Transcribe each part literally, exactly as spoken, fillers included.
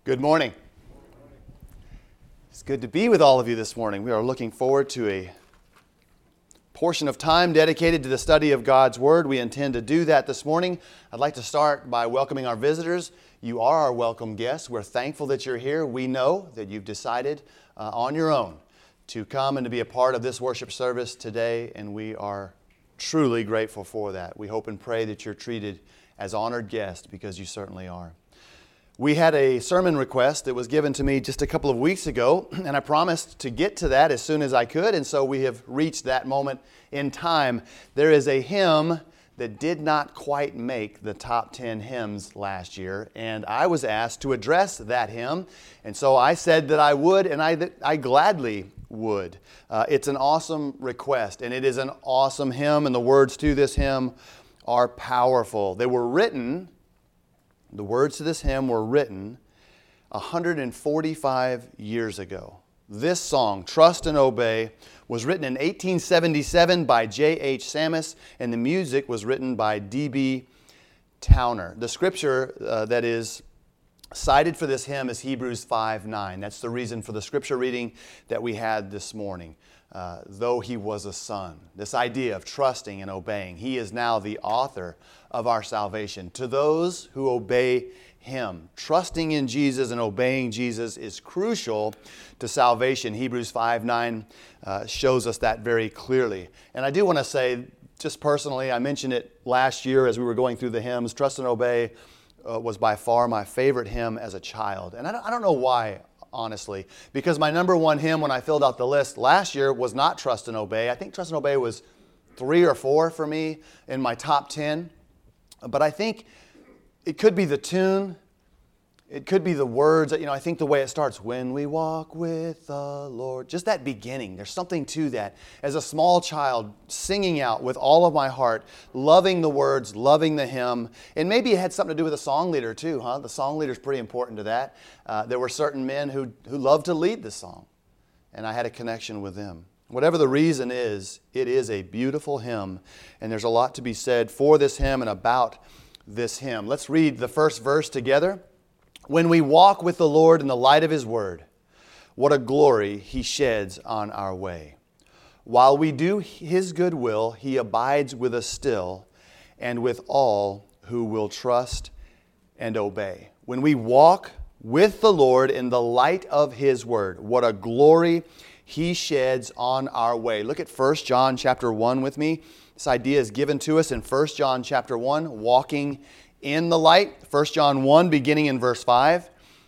Good morning. It's good to be with all of you this morning. We are looking forward to a portion of time dedicated to the study of God's Word. We intend to do that this morning. I'd like to start by welcoming our visitors. You are our welcome guests. We're thankful that you're here. We know that you've decided uh, on your own to come and to be a part of this worship service today, and we are truly grateful for that. We hope and pray that you're treated as honored guests, because you certainly are. We had a sermon request that was given to me just a couple of weeks ago, and I promised to get to that as soon as I could, and so we have reached that moment in time. There is a hymn that did not quite make the top ten hymns last year, and I was asked to address that hymn, and so I said that I would, and I, I gladly would. Uh, it's an awesome request, and it is an awesome hymn, and the words to this hymn are powerful. They were written The words to this hymn were written one hundred forty-five years ago. This song, Trust and Obey, was written in eighteen seventy-seven by J H Sammis, and the music was written by D B Towner. The scripture uh, that is cited for this hymn is Hebrews five nine. That's the reason for the scripture reading that we had this morning. Uh, though he was a son. This idea of trusting and obeying. He is now the author of our salvation. To those who obey Him, trusting in Jesus and obeying Jesus is crucial to salvation. Hebrews five nine uh, shows us that very clearly. And I do want to say, just personally, I mentioned it last year as we were going through the hymns, Trust and Obey uh, was by far my favorite hymn as a child. And I don't, I don't know why, honestly, because my number one hymn when I filled out the list last year was not Trust and Obey. I think Trust and Obey was three or four for me in my top ten. But I think it could be the tune. It could be the words. You know, I think the way it starts, when we walk with the Lord, just that beginning, there's something to that. As a small child, singing out with all of my heart, loving the words, loving the hymn. And maybe it had something to do with the song leader too, huh? The song leader is pretty important to that. Uh, there were certain men who, who loved to lead the song, and I had a connection with them. Whatever the reason is, it is a beautiful hymn, and there's a lot to be said for this hymn and about this hymn. Let's read the first verse together. When we walk with the Lord in the light of His Word, what a glory He sheds on our way. While we do His good will, He abides with us still, and with all who will trust and obey. When we walk with the Lord in the light of His Word, what a glory He sheds on our way. Look at First John chapter one with me. This idea is given to us in First John chapter one, walking in the light. First John one, beginning in verse five.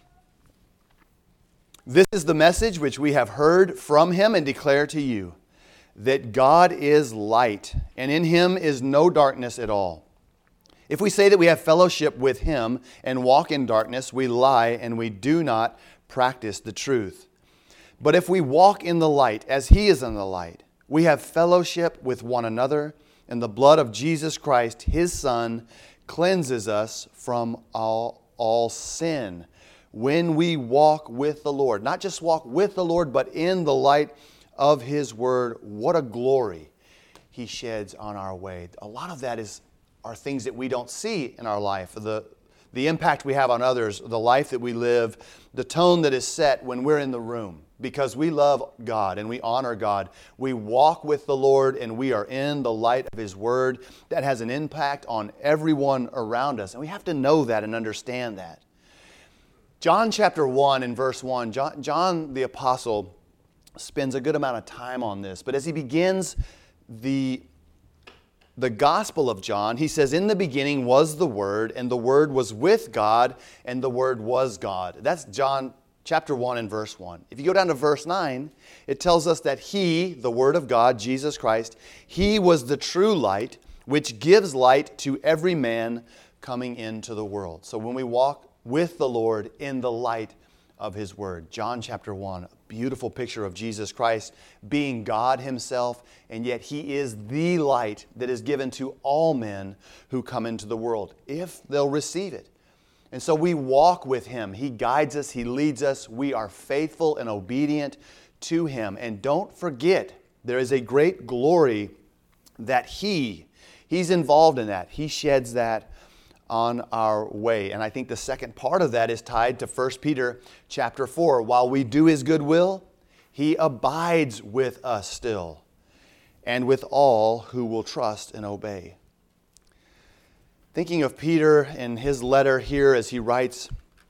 This is the message which we have heard from Him and declare to you, that God is light, and in Him is no darkness at all. If we say that we have fellowship with Him and walk in darkness, we lie and we do not practice the truth. But if we walk in the light, as He is in the light, we have fellowship with one another, and the blood of Jesus Christ, His Son, cleanses us from all, all sin. When we walk with the Lord, not just walk with the Lord, but in the light of His Word, what a glory He sheds on our way. A lot of that is are things that we don't see in our life. The The impact we have on others, the life that we live, the tone that is set when we're in the room. Because we love God and we honor God. We walk with the Lord and we are in the light of His Word. That has an impact on everyone around us. And we have to know that and understand that. John chapter one and verse one, John, John the Apostle spends a good amount of time on this. But as he begins the The Gospel of John, he says, in the beginning was the Word, and the Word was with God, and the Word was God. That's John chapter one and verse one. If you go down to verse nine, it tells us that He, the Word of God, Jesus Christ, He was the true light, which gives light to every man coming into the world. So when we walk with the Lord in the light of His Word. John chapter one, a beautiful picture of Jesus Christ being God Himself, and yet He is the light that is given to all men who come into the world, if they'll receive it. And so we walk with Him. He guides us, He leads us. We are faithful and obedient to Him. And don't forget, there is a great glory that He, He's involved in that. He sheds that on our way. And I think the second part of that is tied to First Peter chapter four. While we do His good will, He abides with us still, and with all who will trust and obey. Thinking of Peter in his letter here as he writes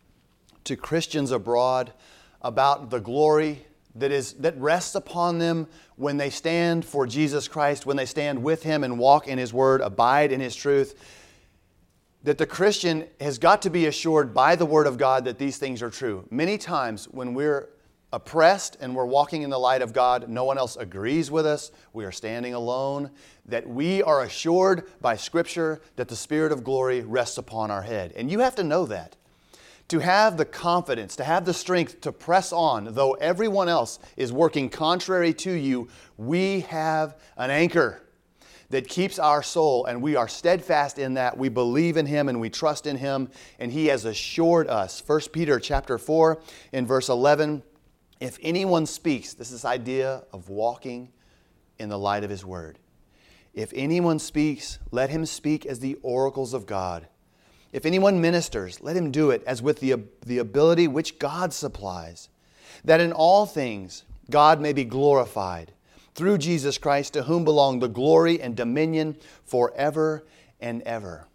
to Christians abroad about the glory that is that rests upon them when they stand for Jesus Christ, when they stand with Him and walk in His Word, abide in His truth, that the Christian has got to be assured by the Word of God that these things are true. Many times when we're oppressed and we're walking in the light of God, no one else agrees with us, we are standing alone, that we are assured by Scripture that the Spirit of glory rests upon our head. And you have to know that. To have the confidence, to have the strength to press on, though everyone else is working contrary to you, we have an anchor that keeps our soul, and we are steadfast in that. We believe in Him and we trust in Him, and He has assured us. First Peter chapter four in verse eleven, if anyone speaks, this is this idea of walking in the light of His Word. If anyone speaks, let him speak as the oracles of God. If anyone ministers, let him do it as with the, the ability which God supplies, that in all things God may be glorified through Jesus Christ, to whom belong the glory and dominion forever and ever.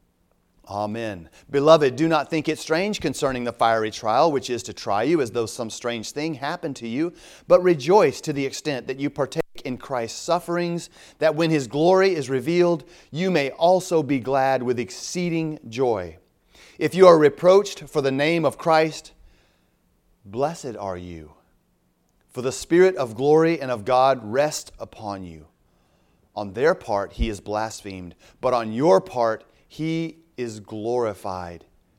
Amen. Beloved, do not think it strange concerning the fiery trial, which is to try you as though some strange thing happened to you, but rejoice to the extent that you partake in Christ's sufferings, that when His glory is revealed, you may also be glad with exceeding joy. If you are reproached for the name of Christ, blessed are you, for the Spirit of glory and of God rests upon you. On their part He is blasphemed, but on your part He is glorified.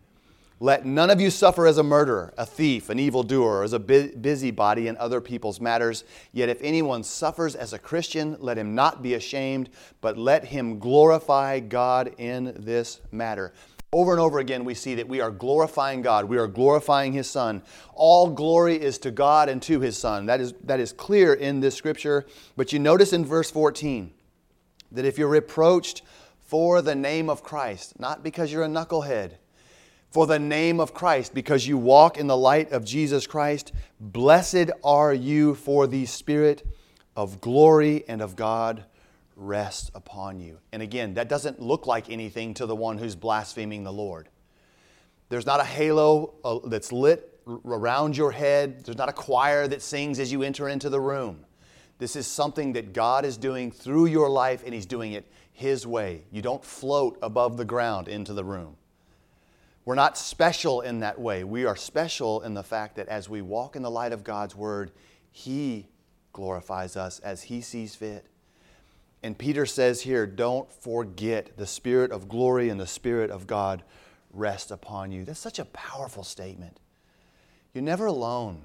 Let none of you suffer as a murderer, a thief, an evildoer, or as a busybody in other people's matters. Yet if anyone suffers as a Christian, let him not be ashamed, but let him glorify God in this matter. Over and over again, we see that we are glorifying God. We are glorifying His Son. All glory is to God and to His Son. That is, that is clear in this Scripture. But you notice in verse fourteen that if you're reproached for the name of Christ, not because you're a knucklehead, for the name of Christ, because you walk in the light of Jesus Christ, blessed are you, for the Spirit of glory and of God rests upon you. And again, that doesn't look like anything to the one who's blaspheming the Lord. There's not a halo uh, that's lit around your head. There's not a choir that sings as you enter into the room. This is something that God is doing through your life, and He's doing it His way. You don't float above the ground into the room. We're not special in that way. We are special in the fact that as we walk in the light of God's Word, He glorifies us as He sees fit. And Peter says here, don't forget the Spirit of glory and the Spirit of God rest upon you. That's such a powerful statement. You're never alone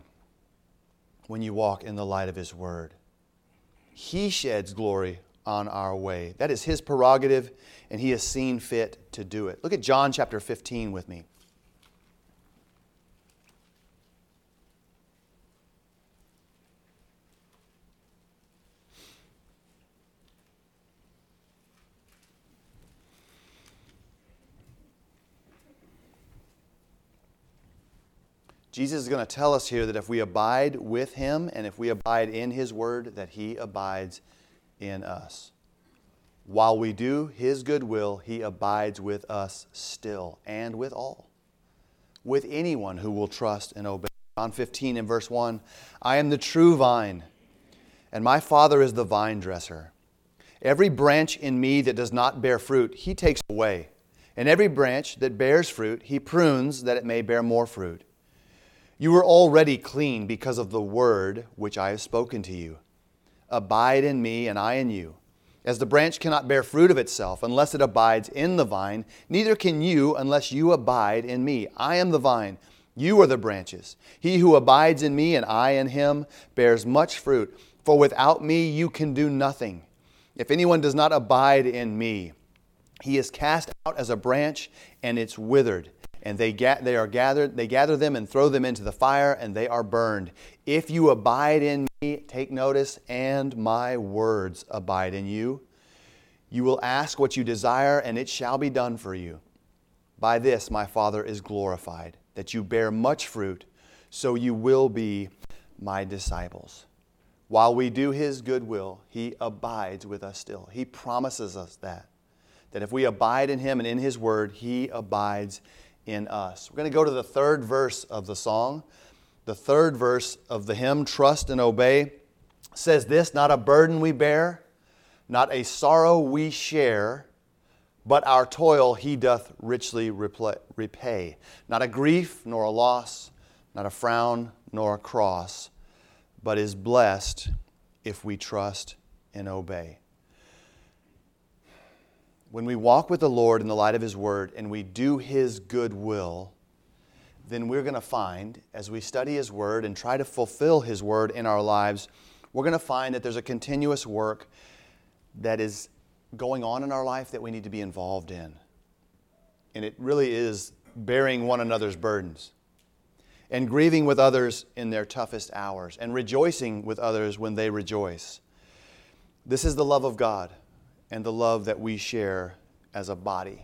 when you walk in the light of His Word. He sheds glory on our way. That is His prerogative, and He has seen fit to do it. Look at John chapter fifteen with me. Jesus is going to tell us here that if we abide with Him and if we abide in His Word, that He abides in us. While we do His good will, He abides with us still and with all, with anyone who will trust and obey. John fifteen and verse one, I am the true vine, and my Father is the vine dresser. Every branch in me that does not bear fruit, He takes away. And every branch that bears fruit, He prunes that it may bear more fruit. You are already clean because of the word which I have spoken to you. Abide in me, and I in you. As the branch cannot bear fruit of itself unless it abides in the vine, neither can you unless you abide in me. I am the vine, you are the branches. He who abides in me and I in him bears much fruit, for without me you can do nothing. If anyone does not abide in me, he is cast out as a branch and it's withered. And they ga- they are gathered, they gather them and throw them into the fire, and they are burned. If you abide in me, take notice, and my words abide in you, you will ask what you desire, and it shall be done for you. By this my Father is glorified, that you bear much fruit, so you will be my disciples. While we do His good will, He abides with us still. He promises us that, that if we abide in Him and in His Word, He abides in us. We're going to go to the third verse of the song. The third verse of the hymn, Trust and Obey, says this: not a burden we bear, not a sorrow we share, but our toil He doth richly repay. Not a grief nor a loss, not a frown nor a cross, but is blessed if we trust and obey. When we walk with the Lord in the light of His Word and we do His good will, then we're going to find, as we study His Word and try to fulfill His Word in our lives, we're going to find that there's a continuous work that is going on in our life that we need to be involved in. And it really is bearing one another's burdens and grieving with others in their toughest hours and rejoicing with others when they rejoice. This is the love of God and the love that we share as a body.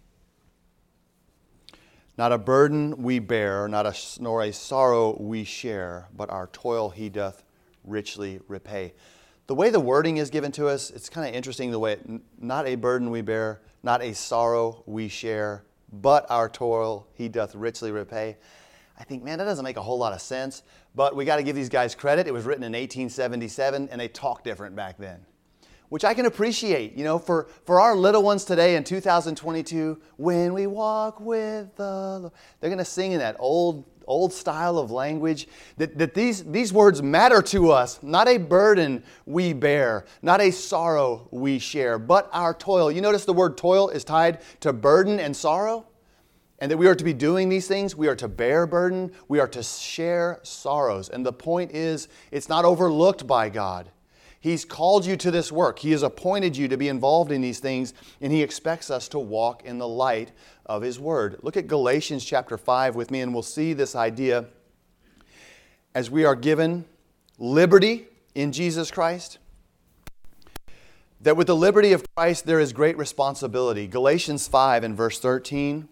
Not a burden we bear, not a, nor a sorrow we share, but our toil He doth richly repay. The way the wording is given to us, it's kind of interesting the way, it, not a burden we bear, not a sorrow we share, but our toil He doth richly repay. I think, man, that doesn't make a whole lot of sense, but we got to give these guys credit. It was written in eighteen seventy-seven, and they talked different back then, which I can appreciate. You know, for, for our little ones today in two thousand twenty-two, when we walk with the Lord, they're going to sing in that old old style of language, that, that these, these words matter to us. Not a burden we bear, not a sorrow we share, but our toil. You notice the word toil is tied to burden and sorrow? And that we are to be doing these things. We are to bear burden. We are to share sorrows. And the point is, it's not overlooked by God. He's called you to this work. He has appointed you to be involved in these things, and He expects us to walk in the light of His Word. Look at Galatians chapter five with me, and we'll see this idea as we are given liberty in Jesus Christ, that with the liberty of Christ there is great responsibility. Galatians five and verse thirteen.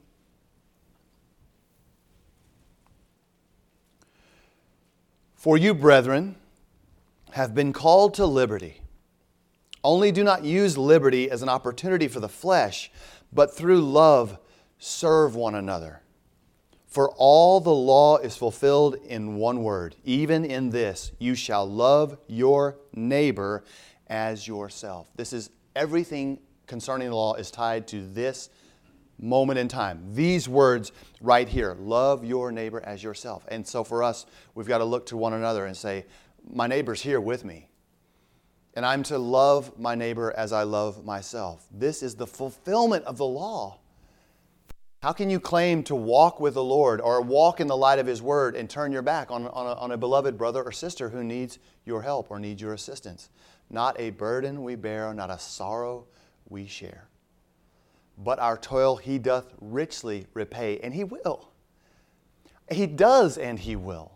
For you, brethren, have been called to liberty. Only do not use liberty as an opportunity for the flesh, but through love serve one another. For all the law is fulfilled in one word, even in this: you shall love your neighbor as yourself. This is everything concerning the law is tied to this moment in time. These words right here: love your neighbor as yourself. And so for us, we've got to look to one another and say, my neighbor's here with me, and I'm to love my neighbor as I love myself. This is the fulfillment of the law. How can you claim to walk with the Lord or walk in the light of His Word and turn your back on, on, a, on a beloved brother or sister who needs your help or needs your assistance? Not a burden we bear, not a sorrow we share, but our toil He doth richly repay, and He will. He does, and He will.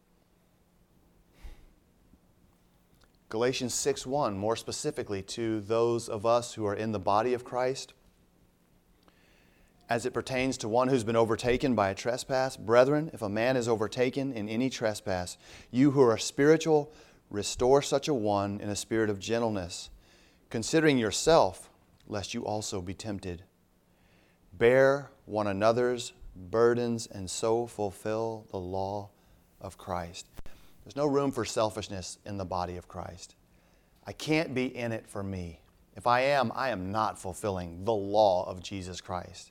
Galatians six one, more specifically to those of us who are in the body of Christ, as it pertains to one who's been overtaken by a trespass. Brethren, if a man is overtaken in any trespass, you who are spiritual, restore such a one in a spirit of gentleness, considering yourself, lest you also be tempted. Bear one another's burdens and so fulfill the law of Christ. There's no room for selfishness in the body of Christ. I can't be in it for me. If I am, I am not fulfilling the law of Jesus Christ.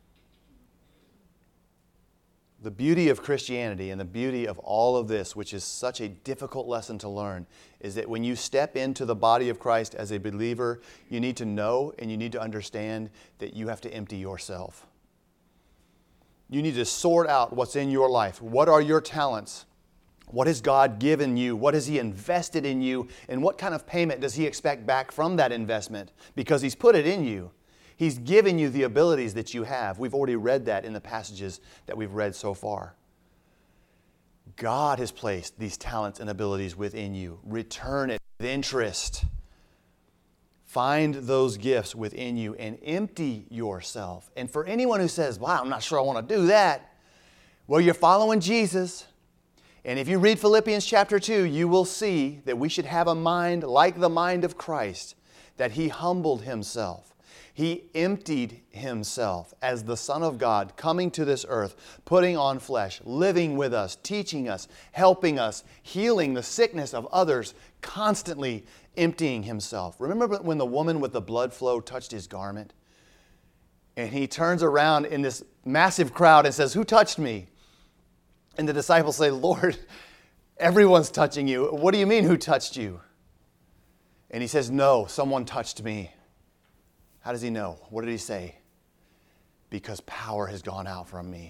The beauty of Christianity and the beauty of all of this, which is such a difficult lesson to learn, is that when you step into the body of Christ as a believer, you need to know and you need to understand that you have to empty yourself. You need to sort out what's in your life. What are your talents? What has God given you? What has He invested in you? And what kind of payment does He expect back from that investment? Because He's put it in you. He's given you the abilities that you have. We've already read that in the passages that we've read so far. God has placed these talents and abilities within you. Return it with interest. Find those gifts within you and empty yourself. And for anyone who says, wow, I'm not sure I want to do that, well, you're following Jesus. And if you read Philippians chapter two, you will see that we should have a mind like the mind of Christ, that He humbled Himself. He emptied Himself as the Son of God, coming to this earth, putting on flesh, living with us, teaching us, helping us, healing the sickness of others, constantly emptying Himself. Remember when the woman with the blood flow touched His garment? And He turns around in this massive crowd and says, "Who touched me?" And the disciples say, "Lord, everyone's touching you. What do you mean, who touched you?" And He says, "No, someone touched me." How does He know? What did He say? Because power has gone out from me.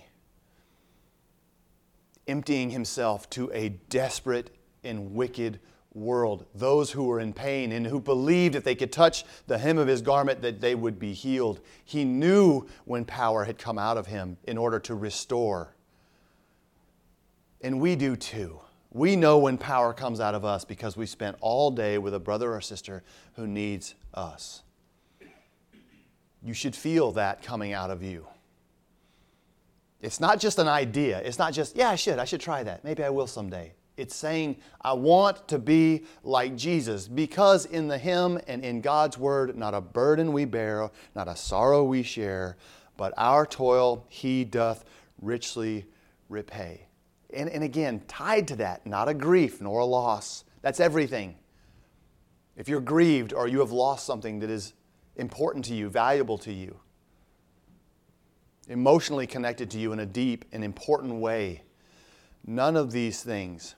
Emptying Himself to a desperate and wicked world. Those who were in pain and who believed if they could touch the hem of His garment that they would be healed. He knew when power had come out of Him in order to restore. And we do too. We know when power comes out of us because we spent all day with a brother or sister who needs us. You should feel that coming out of you. It's not just an idea. It's not just, yeah, I should. I should try that. Maybe I will someday. It's saying, I want to be like Jesus, because in the hymn and in God's word, not a burden we bear, not a sorrow we share, but our toil He doth richly repay. And, and again, tied to that, not a grief nor a loss. That's everything. If you're grieved or you have lost something that is important to you, valuable to you, emotionally connected to you in a deep and important way, none of these things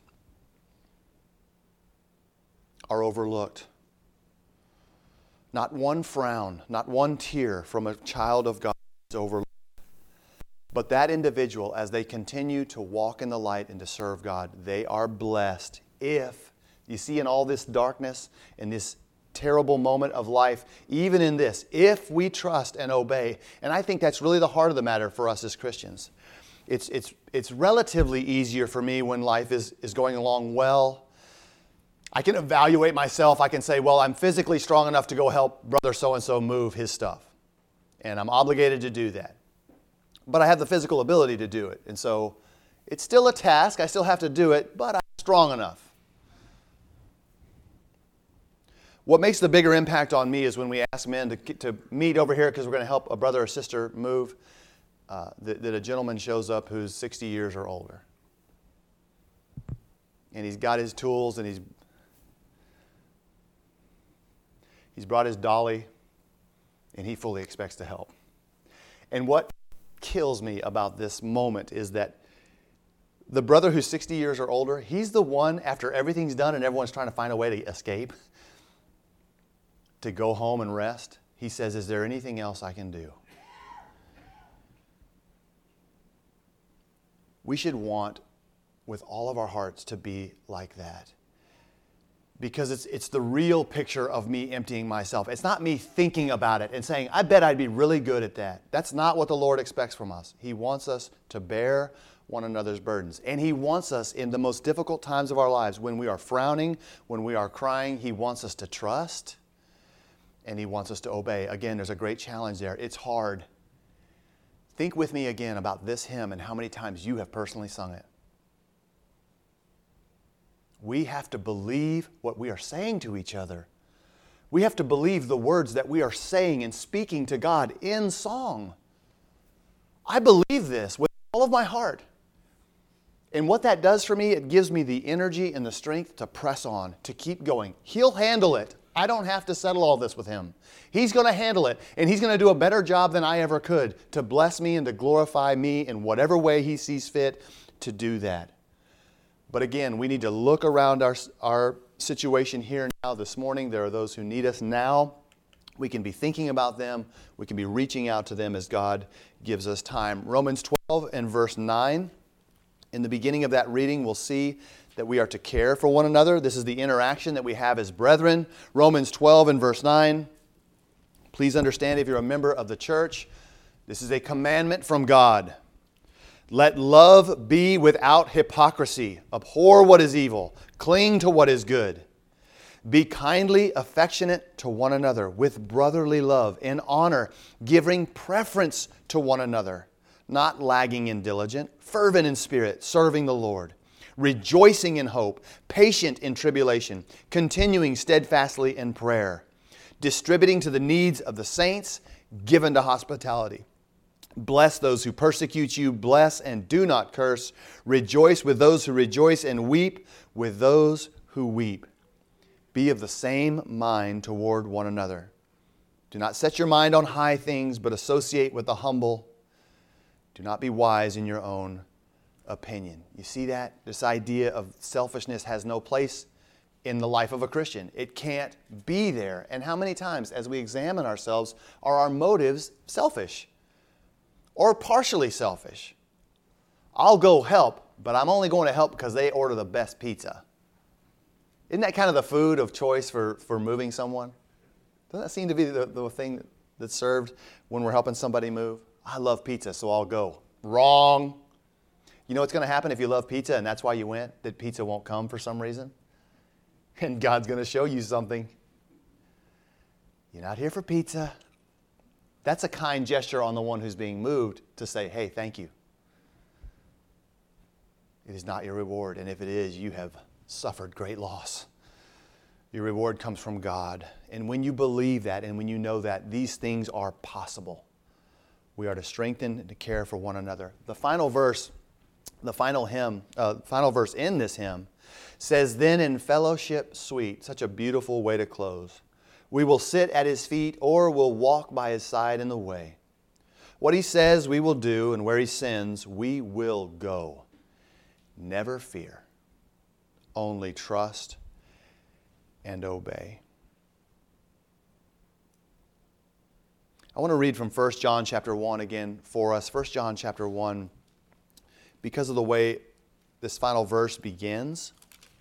are overlooked. Not one frown, not one tear from a child of God is overlooked. But that individual, as they continue to walk in the light and to serve God, they are blessed if, you see in all this darkness and this terrible moment of life, even in this, if we trust and obey, and I think that's really the heart of the matter for us as Christians. It's, it's, it's relatively easier for me when life is, is going along well. I can evaluate myself. I can say, well, I'm physically strong enough to go help brother so-and-so move his stuff. And I'm obligated to do that. But I have the physical ability to do it. And so it's still a task. I still have to do it, but I'm strong enough. What makes the bigger impact on me is when we ask men to, to meet over here because we're going to help a brother or sister move, uh, that, that a gentleman shows up who's sixty years or older. And he's got his tools and he's he's brought his dolly and he fully expects to help. And what kills me about this moment is that the brother who's sixty years or older, he's the one, after everything's done and everyone's trying to find a way to escape, to go home and rest, he says, is there anything else I can do? We should want, with all of our hearts, to be like that. Because it's it's the real picture of me emptying myself. It's not me thinking about it and saying, I bet I'd be really good at that. That's not what the Lord expects from us. He wants us to bear one another's burdens. And He wants us in the most difficult times of our lives, when we are frowning, when we are crying, He wants us to trust and He wants us to obey. Again, there's a great challenge there. It's hard. Think with me again about this hymn and how many times you have personally sung it. We have to believe what we are saying to each other. We have to believe the words that we are saying and speaking to God in song. I believe this with all of my heart. And what that does for me, it gives me the energy and the strength to press on, to keep going. He'll handle it. I don't have to settle all this with Him. He's going to handle it, and He's going to do a better job than I ever could to bless me and to glorify me in whatever way He sees fit to do that. But again, we need to look around our, our situation here now this morning. There are those who need us now. We can be thinking about them. We can be reaching out to them as God gives us time. Romans twelve and verse nine. In the beginning of that reading, we'll see that we are to care for one another. This is the interaction that we have as brethren. Romans twelve and verse nine. Please understand, if you're a member of the church, this is a commandment from God. Let love be without hypocrisy. Abhor what is evil. Cling to what is good. Be kindly affectionate to one another with brotherly love, in honor, giving preference to one another, not lagging in diligence, fervent in spirit, serving the Lord, rejoicing in hope, patient in tribulation, continuing steadfastly in prayer, distributing to the needs of the saints, given to hospitality. Bless those who persecute you, bless and do not curse. Rejoice with those who rejoice, and weep with those who weep. Be of the same mind toward one another. Do not set your mind on high things, but associate with the humble. Do not be wise in your own opinion. You see that? This idea of selfishness has no place in the life of a Christian. It can't be there. And how many times, as we examine ourselves, are our motives selfish or partially selfish? I'll go help, but I'm only going to help because they order the best pizza. Isn't that kind of the food of choice for, for moving someone? Doesn't that seem to be the, the thing that's served when we're helping somebody move? I love pizza, so I'll go. Wrong. You know what's going to happen if you love pizza and that's why you went? That pizza won't come for some reason? And God's going to show you something. You're not here for pizza. That's a kind gesture on the one who's being moved to say, hey, thank you. It is not your reward, and if it is, you have suffered great loss. Your reward comes from God. And when you believe that and when you know that, these things are possible. We are to strengthen and to care for one another. The final verse, the final hymn, uh, final verse in this hymn says, then in fellowship sweet, such a beautiful way to close. We will sit at His feet or we'll walk by His side in the way. What He says we will do, and where He sends we will go. Never fear. Only trust and obey. I want to read from First John chapter one again for us. First John chapter one, because of the way this final verse begins.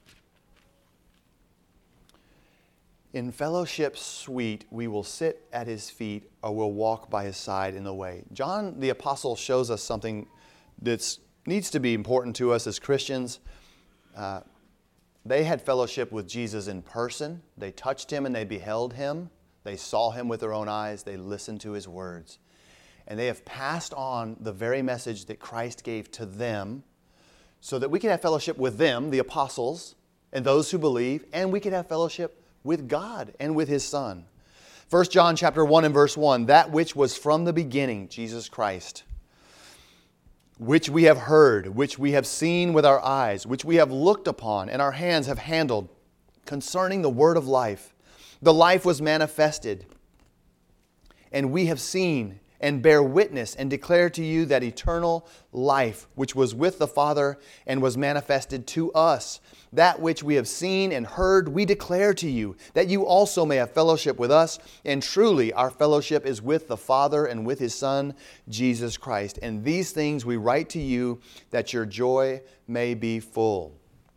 In fellowship sweet, we will sit at His feet or we'll walk by His side in the way. John the Apostle shows us something that needs to be important to us as Christians. Uh, They had fellowship with Jesus in person. They touched Him and they beheld Him. They saw Him with their own eyes. They listened to His words. And they have passed on the very message that Christ gave to them so that we can have fellowship with them, the apostles, and those who believe, and we can have fellowship with God and with His Son. First John chapter one and verse one, that which was from the beginning, Jesus Christ, which we have heard, which we have seen with our eyes, which we have looked upon, and our hands have handled, concerning the word of life. The life was manifested, and we have seen and bear witness and declare to you that eternal life, which was with the Father and was manifested to us. That which we have seen and heard, we declare to you, that you also may have fellowship with us. And truly, our fellowship is with the Father and with His Son, Jesus Christ. And these things we write to you, that your joy may be full.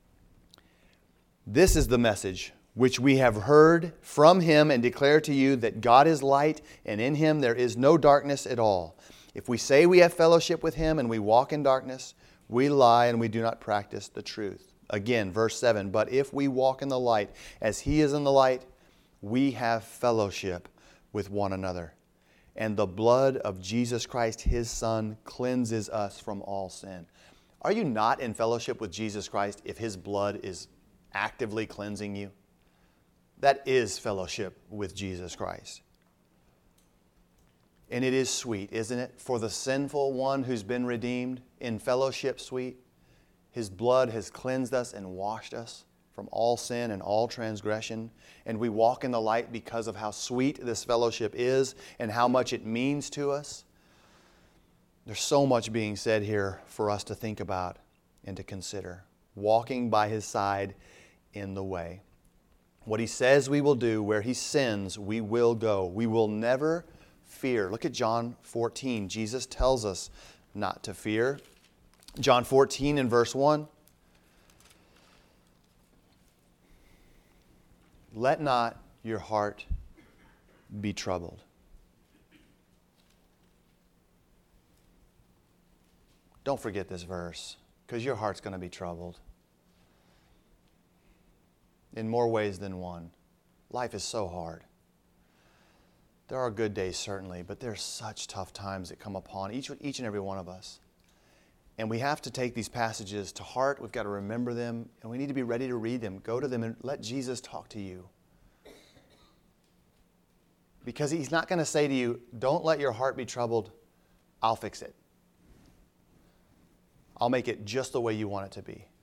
This is the message which we have heard from Him and declare to you, that God is light, and in Him there is no darkness at all. If we say we have fellowship with Him and we walk in darkness, we lie and we do not practice the truth. Again, verse seven, but if we walk in the light as He is in the light, we have fellowship with one another. And the blood of Jesus Christ, His Son, cleanses us from all sin. Are you not in fellowship with Jesus Christ if His blood is actively cleansing you? That is fellowship with Jesus Christ. And it is sweet, isn't it? For the sinful one who's been redeemed, in fellowship sweet. His blood has cleansed us and washed us from all sin and all transgression. And we walk in the light because of how sweet this fellowship is and how much it means to us. There's so much being said here for us to think about and to consider. Walking by His side in the way. What He says we will do, where He sends, we will go. We will never fear. Look at John fourteen. Jesus tells us not to fear. John fourteen and verse one. Let not your heart be troubled. Don't forget this verse, because your heart's going to be troubled. in more ways than one. Life is so hard. There are good days, certainly, but there are such tough times that come upon each, each and every one of us. And we have to take these passages to heart. We've got to remember them, and we need to be ready to read them. Go to them and let Jesus talk to you. Because He's not going to say to you, don't let your heart be troubled. I'll fix it. I'll make it just the way you want it to be.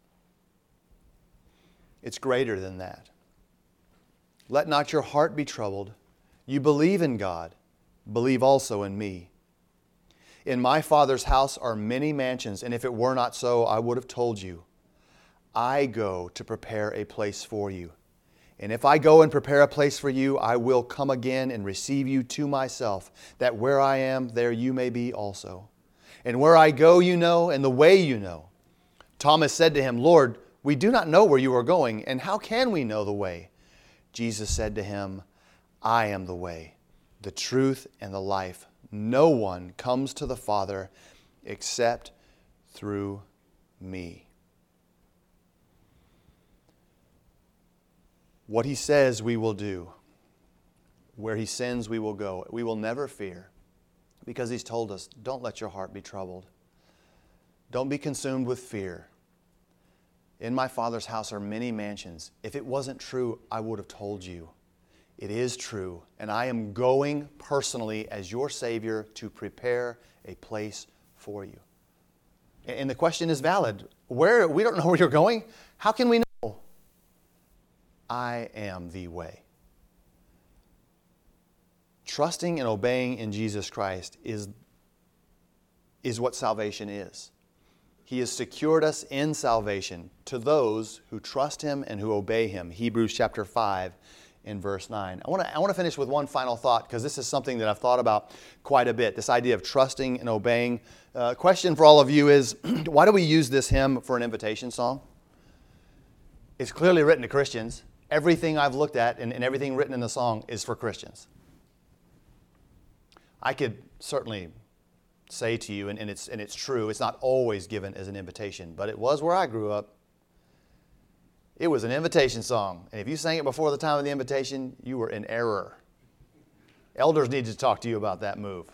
It's greater than that. Let not your heart be troubled. You believe in God. Believe also in me. In my Father's house are many mansions, and if it were not so, I would have told you. I go to prepare a place for you. And if I go and prepare a place for you, I will come again and receive you to myself, that where I am, there you may be also. And where I go, you know, and the way you know. Thomas said to him, Lord, we do not know where you are going, and how can we know the way? Jesus said to him, I am the way, the truth, and the life. No one comes to the Father except through me. What He says we will do. Where He sends we will go. We will never fear, because He's told us, don't let your heart be troubled. Don't be consumed with fear. In my Father's house are many mansions. If it wasn't true, I would have told you. It is true, and I am going personally as your Savior to prepare a place for you. And the question is valid. Where? We don't know where you're going. How can we know? I am the way. Trusting and obeying in Jesus Christ is, is what salvation is. He has secured us in salvation to those who trust Him and who obey Him. Hebrews chapter five in verse nine. I want to I want to finish with one final thought, because this is something that I've thought about quite a bit, this idea of trusting and obeying. Uh, question for all of you is, why do we use this hymn for an invitation song? It's clearly written to Christians. Everything I've looked at and, and everything written in the song is for Christians. I could certainly say to you, and, and, it's, and it's true, it's not always given as an invitation, but it was where I grew up. It was an invitation song. And if you sang it before the time of the invitation, you were in error. Elders need to talk to you about that move.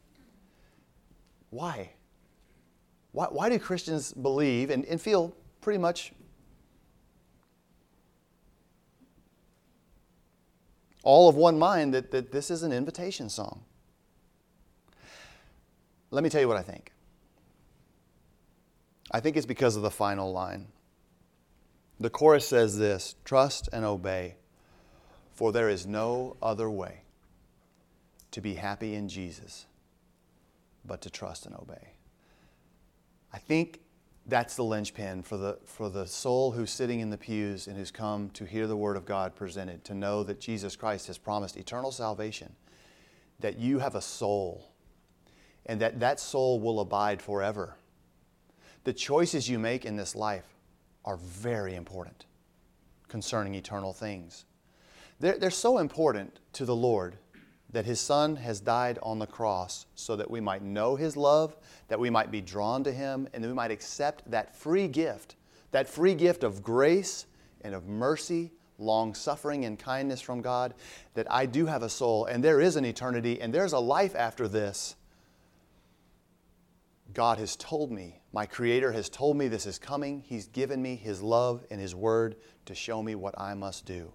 Why? Why, why do Christians believe and, and feel pretty much all of one mind that, that this is an invitation song? Let me tell you what I think. I think it's because of the final line. The chorus says this, trust and obey, for there is no other way to be happy in Jesus but to trust and obey. I think that's the linchpin for the, for the soul who's sitting in the pews and who's come to hear the Word of God presented, to know that Jesus Christ has promised eternal salvation, that you have a soul, and that that soul will abide forever. The choices you make in this life are very important concerning eternal things. They're, they're so important to the Lord that His Son has died on the cross so that we might know His love, that we might be drawn to Him, and that we might accept that free gift, that free gift of grace and of mercy, long-suffering and kindness from God, that I do have a soul, and there is an eternity, and there's a life after this. God has told me, my Creator has told me this is coming. He's given me His love and His Word to show me what I must do.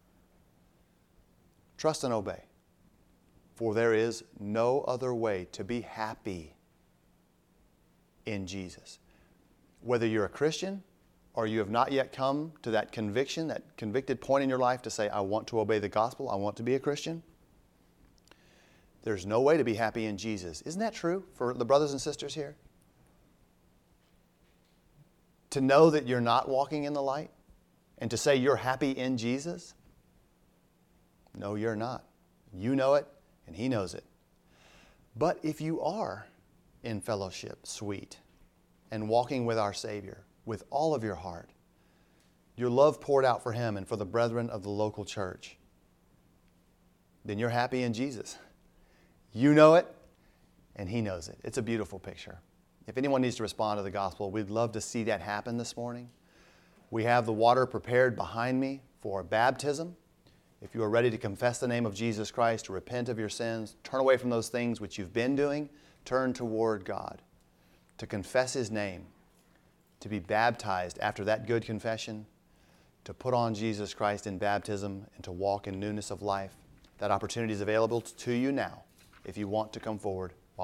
Trust and obey, for there is no other way to be happy in Jesus. Whether you're a Christian or you have not yet come to that conviction, that convicted point in your life to say, I want to obey the gospel, I want to be a Christian, there's no way to be happy in Jesus. Isn't that true for the brothers and sisters here? To know that you're not walking in the light and to say you're happy in Jesus? No, you're not. You know it and He knows it. But if you are in fellowship, sweet, and walking with our Savior with all of your heart, your love poured out for Him and for the brethren of the local church, then you're happy in Jesus. You know it, and He knows it. It's a beautiful picture. If anyone needs to respond to the gospel, we'd love to see that happen this morning. We have the water prepared behind me for baptism. If you are ready to confess the name of Jesus Christ, to repent of your sins, turn away from those things which you've been doing, turn toward God, to confess His name, to be baptized after that good confession, to put on Jesus Christ in baptism, and to walk in newness of life. That opportunity is available to you now if you want to come forward